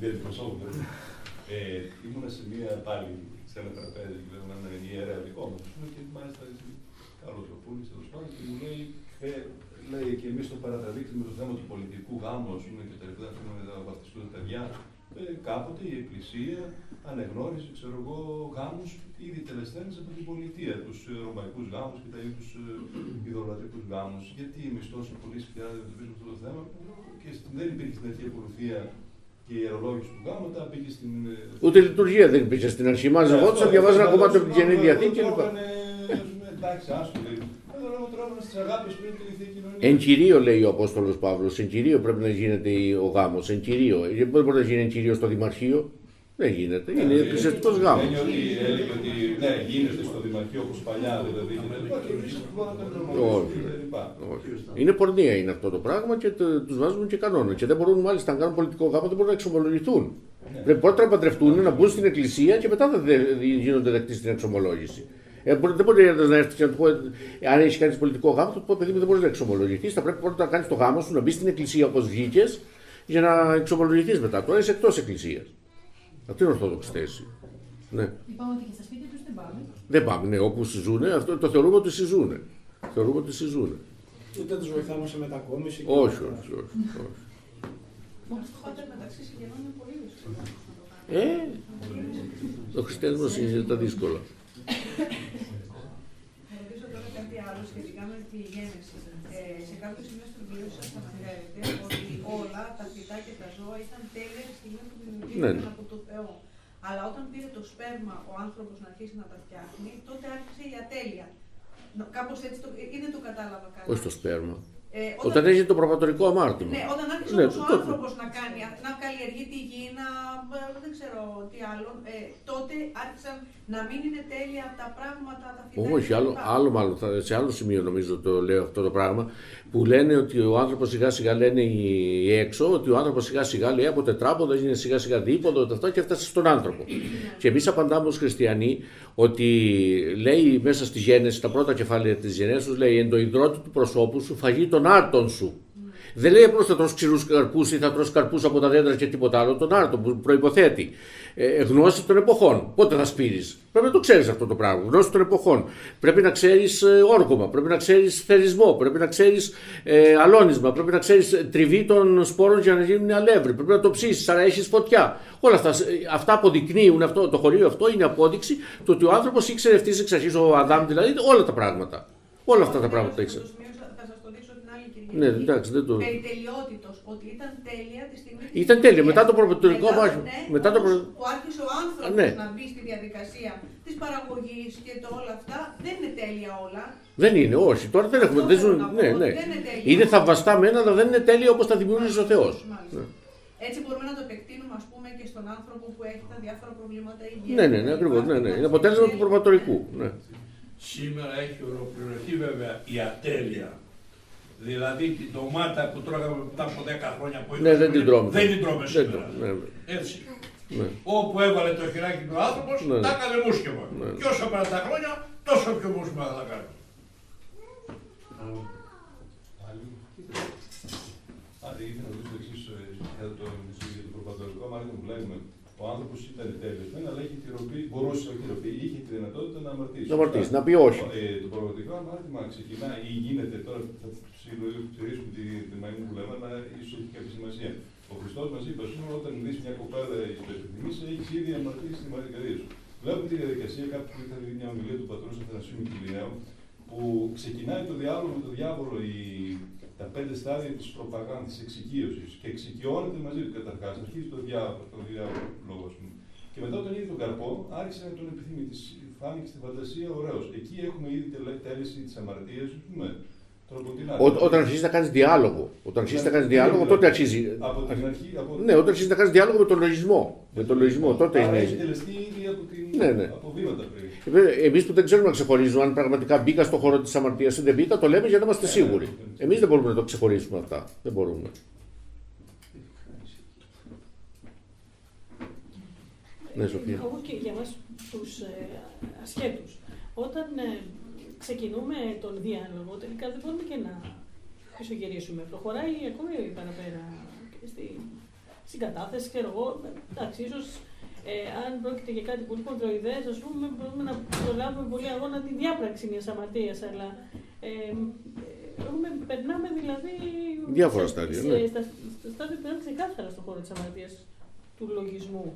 Ήμουνα σε μία πάλι σε ένα τραπέζι, λέω να είναι ιερέα δικό μου. Και μάλιστα Κάρλος Λοπούλης, τέλος πάντων, και μου λέει και εμείς το παρατραβήξαμε το θέμα του πολιτικού γάμου, ας πούμε, και τα λοιπά, να βαφτιστούν τα παιδιά. Κάποτε η Εκκλησία ανεγνώρισε, ξέρω εγώ, γάμους ήδη τελεσθένες από την πολιτεία, τους ρωμαϊκούς γάμους και τους ιδωλατρικούς γάμους. Γιατί εμείς τόσο πολύ συχνά δεν αντιμετωπίζουμε αυτό το θέμα και δεν υπήρχε στην αρχή ακολουθία και η ιερολόγηση του γάμου, μετά πήγε στην. Ούτε λειτουργία δεν υπήρχε στην αρχή. Μάζευόντουσαν, διαβάζαν ένα κομμάτι από την Καινή Διαθήκη κλπ. Εντάξει, άστο λέει. Εδώ λέμε τώρα στις αγάπες πριν τη Θεία Κοινωνία. Εν κυρίω, λέει ο Απόστολος Παύλος, εν κυρίω πρέπει να γίνεται ο γάμος. Εν κυρίω. Δεν μπορεί να γίνει εν κυρίω στο Δημαρχείο. Δεν γίνεται. Είναι εκκλησιαστικός γάμος. Έλεγε ότι ναι, γίνεται στο Δημαρχείο όπως παλιά δηλαδή. Όχι. Είναι πορνεία είναι αυτό το πράγμα και τους βάζουν και κανόνα. Και δεν μπορούν μάλιστα να κάνουν πολιτικό γάμο, δεν μπορούν να εξομολογηθούν. Πρέπει πρώτα να παντρευτούν, να μπουν στην εκκλησία και μετά θα γίνονται δεκτοί στην εξομολόγηση. Δεν μπορεί να έρθει και να του πω, αν έχει κάνει πολιτικό γάμο, θα του πω: παιδί μου, δεν μπορεί να εξομολογηθεί. Θα πρέπει πρώτα να κάνει το γάμο σου, να μπει στην εκκλησία όπως βγήκε, για να εξομολογηθεί μετά. Τώρα είσαι εκτός εκκλησίας. Αυτή είναι η ορθόδοξη θέση. Ναι. Είπαμε ότι και στα σπίτια τους δεν πάμε. Δεν πάμε, ναι, όπου συζούνε, αυτό το θεωρούμε ότι συζούνε. Θεωρούμε ότι συζούνε. Ούτε τους βοηθάμε σε μετακόμιση. Όχι. Όμως το πάντα μεταξύ συγγενών είναι πολύ δύσκολο. Το χριστιανισμό είναι τα δύσκολα. Θα ρωτήσω τώρα κάτι άλλο σχετικά με τη γέννηση. Σε κάποιο σημείο στο βιβλίο σας αναφέρετε ότι όλα τα φυτά και τα ζώα ήταν τέλεια τη στιγμή που δημιουργήθηκαν από τον Θεό. Αλλά όταν πήρε το σπέρμα ο άνθρωπος να αρχίσει να τα φτιάχνει, τότε άρχισε η ατέλεια. Κάπως έτσι ή δεν το κατάλαβα καλά. Όχι το σπέρμα. Όταν έγινε το προπατορικό αμάρτημα. Ναι, όταν άρχισε όμως ο άνθρωπος να καλλιεργεί τη γη, δεν ξέρω τι άλλο, τότε άρχισαν να μην είναι τέλεια τα πράγματα, τα φυτά. Όχι, άλλο μάλλον, σε άλλο σημείο νομίζω το λέω αυτό το πράγμα, που λένε ότι ο άνθρωπος σιγά σιγά, λένε οι έξω, ότι ο άνθρωπος σιγά σιγά λέει από τετράποδο έγινε σιγά σιγά δίποδο, αυτό και έφτασε στον άνθρωπο. Και εμείς απαντάμε ως χριστιανοί ότι λέει μέσα στη Γένεση, τα πρώτα κεφάλαια της Γενέσεως, λέει εν το υδρότη του προσώπου σου φαγεί τον άρτον σου. Δεν λέει απλώς θα τρως ξηρούς καρπούς ή θα τρως καρπούς από τα δέντρα και τίποτα άλλο, τον άρτο που προϋποθέτει. Γνώση των εποχών. Πότε θα σπείρεις. Πρέπει να το ξέρεις αυτό το πράγμα. Γνώση των εποχών. Πρέπει να ξέρεις όργωμα, πρέπει να ξέρεις θερισμό, πρέπει να ξέρεις αλώνισμα, πρέπει να ξέρεις τριβή των σπόρων για να γίνουν αλεύρι, πρέπει να το ψήσεις, άρα έχεις φωτιά. Όλα αυτά αποδεικνύουν, το χωρίο αυτό είναι απόδειξη το ότι ο άνθρωπος ήξερε ευθύς εξ αρχής, ο Αδάμ δηλαδή, όλα τα πράγματα. Όλα αυτά τα πράγματα ήξερε. Ναι, εντάξει, δεν το... Περί τελειότητος, ότι ήταν τέλεια τη στιγμή της ήταν τέλεια, μετά το προπετρικό μάχημα. Μετά που άρχισε ο άνθρωπος να μπει στη διαδικασία της παραγωγής και το όλα αυτά, δεν είναι τέλεια όλα. Δεν είναι, όχι. Τώρα δεν έχουμε. Δεν είναι, είναι θαυμαστά μένα, αλλά δεν είναι τέλεια όπως τα δημιούργησε ο Θεός. Ναι. Έτσι μπορούμε να το επεκτείνουμε, ας πούμε, και στον άνθρωπο που έχει τα διάφορα προβλήματα υγείας. Ναι, ακριβώς. Είναι αποτέλεσμα του προπατορικού. Ναι. Σήμερα έχει ολοκληρωθεί βέβαια η ατέλεια. Δηλαδή την ντομάτα που τρώγαμε μετά από 10 χρόνια που ναι, δεν την τρώμε. Δεν την τρώμε σήμερα. Έτσι. Ναι. Όπου έβαλε το χεράκι του άνθρωπος, τα έκανε μουσκεμα. Και όσο πέραν τα χρόνια, τόσο πιο μουσκεμα θα κάνει. Ήθελα να ρωτήσω το εξής για το προπατορικό μάρτυμα που βλέπουμε. Ο άνθρωπος ήταν τέλειος, αλλά μπορούσε, όχι θεραπεία, είχε τη δυνατότητα να αμαρτήσει. Να αμαρτήσει, να πει όχι. Το προπατορικό αμάρτημα ξεκινάει ή γίνεται, τώρα θα ψηρίσουμε τη μαγική που λέμε, αλλά ίσως έχει κάποια σημασία. Ο Χριστός μας είπε, όταν δεις μια κοπέλα στο επιθυμείς, έχεις ήδη αμαρτήσει τη μαρτυρία σου. Βλέπουμε τη διαδικασία, κάποιο που είχα δει μια ομιλία του πατρός Αθανασίου Μικυλιαίου, που ξεκινάει το διάλογο με τον διάβολο, τα 5 στάδια της προπαγάνδας, της εξοικείωσης, και εξοικειώνεται μαζί του καταρχάς. Αρχίζει το διάλογο, ας πούμε. Και μετά όταν είδε τον καρπό, άρχισε να τον επιθυμεί. Της φάνηκε στη φαντασία ωραίος. Εκεί έχουμε ήδη τέλεση της αμαρτίας, ας πούμε. Όταν αρχίζει να κάνει διάλογο, τότε αρχίζει. Από την αρχή. Ναι, όταν αρχίζει να κάνει διάλογο με τον λογισμό. Τότε είναι. Έχει τελεστεί ήδη από βήματα πριν. Εμείς που δεν ξέρουμε να ξεχωρίζουμε αν πραγματικά μπήκα στον χώρο της αμαρτίας ή δεν μπήκα, το λέμε για να είμαστε σίγουροι. Εμείς δεν μπορούμε να το ξεχωρίσουμε αυτά. Δεν μπορούμε. Ναι, Σοφία. Όπως και για μας τους ασχέτους. Όταν ξεκινούμε τον διάλογο, τελικά δεν μπορούμε και να πισωγυρίσουμε. Προχωράει ακόμη παραπέρα στην κατάθεση, ξέρω εγώ. Εντάξει, ίσως αν πρόκειται για κάτι πολύ κοντροειδές, ας πούμε, μπορούμε να προλάβουμε πολύ αγώνα τη διάπραξη μιας αμαρτίας, αλλά περνάμε δηλαδή διάφορα στάδια. Στα στάδια που περνάμε ξεκάθαρα στον χώρο της αμαρτίας, του λογισμού.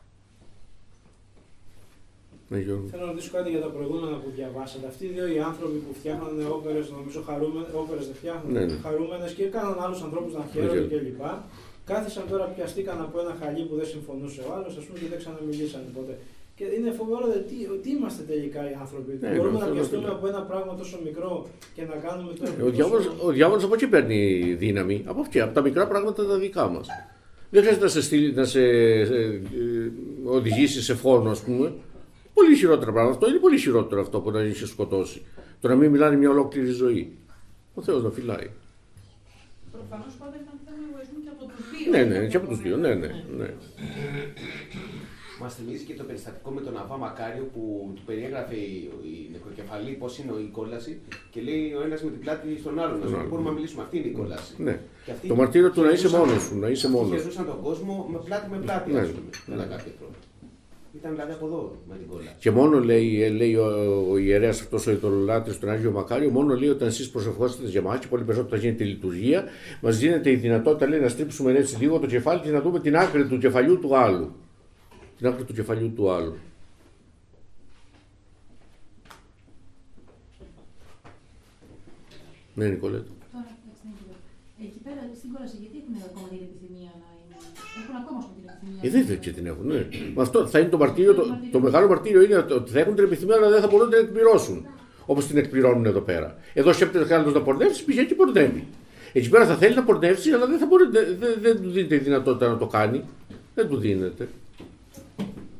Θέλω να ρωτήσω κάτι για τα προηγούμενα που διαβάσατε. Αυτοί οι δύο οι άνθρωποι που φτιάχνανε όπερες, νομίζω όπερες δεν φτιάχνανε, χαρούμενες και έκαναν άλλους ανθρώπους να χαίρονται κλπ. Κάθισαν τώρα, πιαστήκαν από ένα χαλί που δεν συμφωνούσε ο άλλος, ας πούμε, και δεν ξαναμιλήσαν ποτέ. Και είναι φοβερό τι είμαστε τελικά οι άνθρωποι. Μπορούμε να πιαστούμε από ένα πράγμα τόσο μικρό και να κάνουμε το. Ο διάβολος από εκεί παίρνει δύναμη. Από τα μικρά πράγματα τα δικά μας. Δεν χρειάζεται να σε οδηγήσει σε φόνο, ας πούμε. Πολύ χειρότερα πράγματα. Αυτό είναι πολύ χειρότερο αυτό που να είσαι σκοτώσει. Το να μην μιλάνε μια ολόκληρη ζωή. Ο Θεός να φυλάει. Προφανώς πάντα ήταν θέμα εγωισμού και από τους δύο. Ναι, και από τους δύο, ναι. Μας θυμίζει και το περιστατικό με τον Αββά Μακάριο που του περιέγραφε η νεκροκεφαλή πώς είναι η κόλαση και λέει ο ένας με την πλάτη στον άλλον. Δεν μπορούμε να μιλήσουμε. Αυτή είναι η κόλαση. Ναι. Το μαρτύριο του να είσαι μόνος σου. Αυτοί χαιρούσαν τον κόσμο με πλάτη, ας πούμε, κατά κάποιο τρόπο. Ήταν δηλαδή από εδώ με την κόλλα. Και μόνο λέει ο ιερέας αυτός ο ειδωλολάτρης του Άγιο Μακάριο, μόνο λέει όταν εσείς προσευχόσετε για μας και πολύ περισσότερο θα γίνεται η λειτουργία, μας δίνεται η δυνατότητα λέει, να στρίψουμε έτσι λίγο το κεφάλι και να δούμε την άκρη του κεφαλιού του άλλου. Την άκρη του κεφαλιού του άλλου. Ναι, Νικολέτα. Εκεί πέρα στην κόλαση, γιατί έχουν ακόμα την επιθυμία να είναι. Έχουν ακόμα την επιθυμία. Δεν και την έχουν, ναι. Αυτό θα είναι το μαρτύριο. Το μεγάλο μαρτύριο είναι ότι θα έχουν την επιθυμία, αλλά δεν θα μπορούν να την εκπληρώσουν. Όπως την εκπληρώνουν εδώ πέρα. Εδώ σκέφτεται κάποιος να πορνεύσει, πηγαίνει και πορνεύει. Εκεί πέρα θα θέλει να πορνεύσει, αλλά δεν του δίνεται η δυνατότητα να το κάνει. Δεν του δίνεται.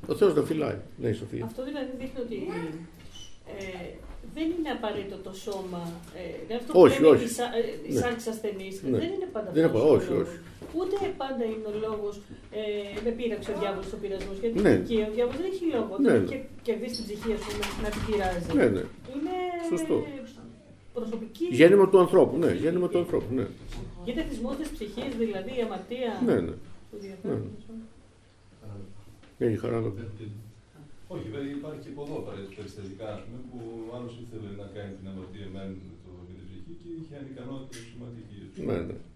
Ο Θεός να φυλάει. Ναι, η Σοφία. Αυτό δηλαδή δείχνει ότι δεν είναι απαραίτητο το σώμα. Αυτό όχι, που λέμε όχι. Η σάρξη ασθενής δεν είναι πάντα δεν αυτός ο όχι, λόγος. όχι. Ούτε πάντα είναι ο λόγος με πείραξε ο διάβολος στο πειρασμό. Γιατί εκεί ο διάβολος δεν έχει λόγο. Και κερδίσει την ψυχή, ας πούμε, να την πειράζει. Ναι. Είναι σωστό. Προσωπική. Γέννημα του ανθρώπου, ναι. Γέννημα του ανθρώπου, ναι. Γίνεται θυσμός της ψυχής, δηλαδή η αμαρτία. Ναι. Έχει χαρά να πει. Όχι, βέβαια υπάρχει και από εδώ περιστατικά, που ο άλλος ήθελε να κάνει την αμαρτία με την ψυχή και είχε ανικανότητα σωματική. Ναι.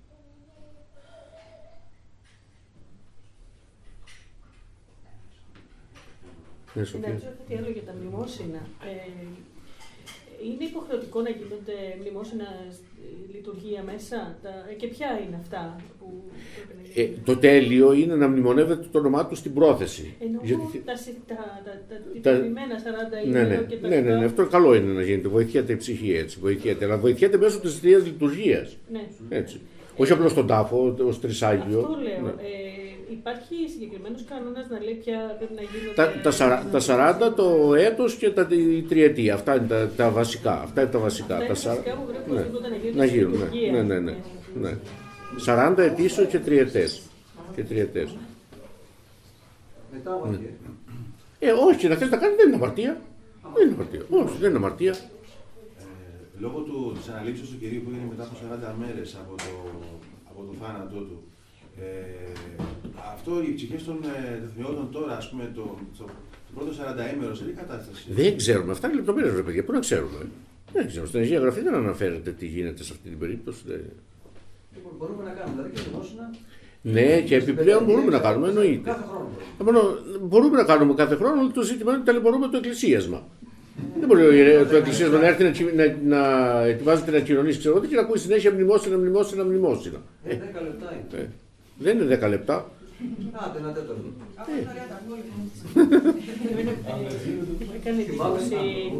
Να ρωτήσω κάτι άλλο για τα μνημόσυνα. Είναι υποχρεωτικό να γίνονται μνημόσυνα λειτουργία μέσα και ποια είναι αυτά που πρέπει να γίνουν? Το τέλειο είναι να μνημονεύεται το όνομά του στην πρόθεση. Εννοώ γιατί... τα τυπημένα 40 ημέρων και τα ναι, αυτό καλό είναι να γίνεται. Βοηθιέται η ψυχή έτσι. Αλλά βοηθιέται μέσω της Θείας Λειτουργίας. Ναι. Έτσι. Όχι απλώς στον τάφο, ως τρισάγιο. Αυτό λέω. Ναι. Υπάρχει συγκεκριμένος κανόνας να λέει ποια πρέπει να γίνονται. Τα 40 το έτος και η τριετία. Αυτά είναι τα βασικά. Αυτά είναι τα βασικά. Αυτά είναι τα βασικά που πρέπει να γίνουν. Ναι. 40 ετήσιο και τριετές. Μετά αμαρτία. Όχι, να θες να κάνει δεν είναι αμαρτία. Όχι, δεν είναι αμαρτία. Λόγω της αναλήψεως του Κυρίου που έγινε μετά από 40 μέρες από το θάνατό του, αυτό οι ψυχές των τεθνιώτων τώρα, ας πούμε, το πρώτο 40ήμερο, σε τι κατάσταση? Δεν ξέρουμε. Αυτά είναι λεπτομέρειες, ρε παιδιά. Πού να ξέρουμε? Δεν ξέρουμε. Στην Αγία Γραφή δεν αναφέρεται τι γίνεται σε αυτή την περίπτωση. Μπορούμε να κάνουμε, δηλαδή, και δημόσια. Ναι, και επιπλέον μπορούμε να κάνουμε, εννοείται. Κάθε χρόνο. Μπορούμε να κάνουμε κάθε χρόνο, αλλά το ζήτημα είναι ότι ταλαιπωρούμε το εκκλησίασμα. Δεν μπορεί το εκκλησίασμα να έρθει να ετοιμάζεται να κοινωνήσει, ξέρω εγώ, και να ακούει συνέχεια μνημόσυνα. 10 λεπτά είναι. Δεν είναι 10 λεπτά. Άντε, ένα τέταρτο. Έκανε εντύπωση.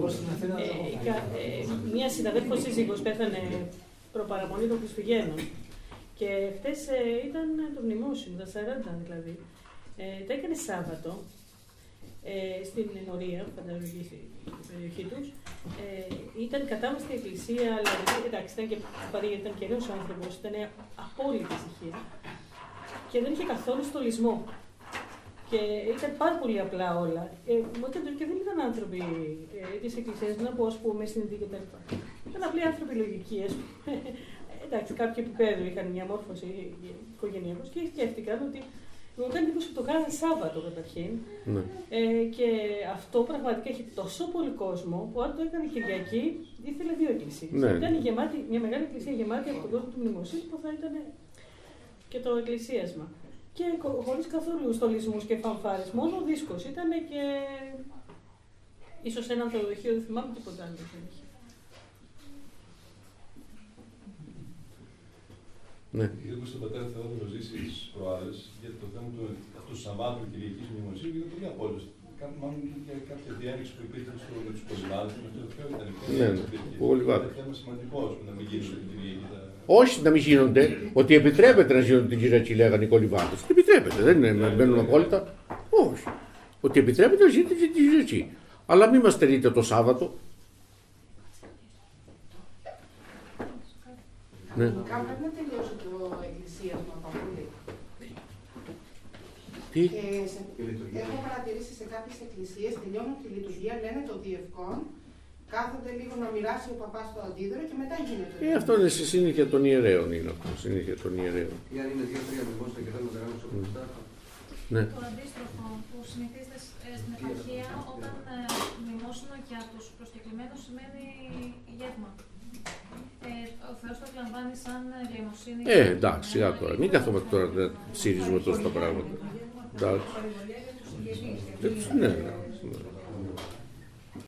Μία συναδέλφος σύζυγος πέθανε προπαραμονή των Χριστουγέννων. Και χτες ήταν το μνημόσυνο, τα 40 δηλαδή. Τα έκανε Σάββατο στην ενορία, φανταζομαι στην περιοχή τους. Ήταν κατάμεστη εκκλησία, αλλά εντάξει, ήταν και παρήγε, ήταν καιρός άνθρωπος, ήταν απόλυτη ησυχία. Και δεν είχε καθόλου στολισμό. Και ήταν πάρα πολύ απλά όλα. Και δεν ήταν άνθρωποι της εκκλησίας, να πω, ας πούμε, συνειδητοί και τα λοιπά. Ήταν απλοί άνθρωποι λογικοί, ας πούμε. Εντάξει, κάποιοι επίπεδο είχαν μια μόρφωση οικογενειακός και σκέφτηκαν ότι μου έκανε εντύπωση το κάθε Σάββατο καταρχήν. Ναι. Και αυτό πραγματικά έχει τόσο πολύ κόσμο που αν το έκανε Κυριακή ήθελε 2 εκκλησίες. Ναι. Ήταν γεμάτη, μια μεγάλη εκκλησία γεμάτη από τον κόσμο του μνημοσύνου που θα ήταν και το εκκλησίασμα. Και χωρίς καθόλου στολισμούς και φανφάρες, μόνο ο δίσκος ήταν και ίσως ένα ανθοδοχείο, δεν θυμάμαι τίποτα άλλο. Ναι. Είδαμε στον πατέρα Θεόδωρο ζήσει τις προάλλες για το θέμα του Σαββάτου και Κυριακής Μνημοσύνης, γιατί πολύ απόλυτος. Μάλλον για κάποια διάνοιξη που υπήρχε με τους κολυβάδες, με το ποιο ήταν υπήρχε. Ναι, κολυβάδες. Είναι θέμα σημαντικό, να μην γίνονται την Κυριακή. Όχι να μην γίνονται, ότι επιτρέπεται να γίνονται την Κυριακή, λέγανε οι κολυβάδες. Επιτρέπεται, δεν μπαίνουν απόλυτα. Όχι. Ότι επιτρέπεται να γίνεται την Κυριακή. Αλλά μην μας στερείτε το Σάββατο. Ναι. Πρέπει να τελειώσει το εκκλησίασμα πολύ. Τι? Έχω παρατηρήσει σε κάποιες εκκλησίες, τελειώνουν τη λειτουργία, λένε το διευκόν, κάθονται λίγο να μοιράσει ο παπάς το αντίδωρο και μετά γίνεται. Αυτό είναι στη συνήθεια των ιερέων. Είναι αυτό, συνήθεια των ιερέων. Ή αν είναι 2-3 μνημόσυνα και θέλουν να τα κάνουν ξεχωριστά. Ναι. Το αντίστροφο που συνηθίζεται στην επαρχία, όταν μνημόσυνο για τους προσκεκλημένους σημαίνει γεύμα. Ο Θεός το εκλαμβάνει σαν ευγαιμοσύνη. Εντάξει, σιγά τώρα. Μην καθόμαστε τώρα να ψηρίζουμε τόσο τα πράγματα. Εντάξει. Ναι.